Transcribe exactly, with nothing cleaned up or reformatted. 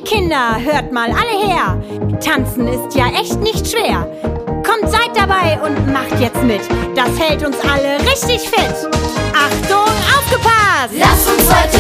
Kinder, hört mal alle her. Tanzen ist ja echt nicht schwer. Kommt, seid dabei und macht jetzt mit. Das hält uns alle richtig fit. Achtung, aufgepasst! Lasst uns heute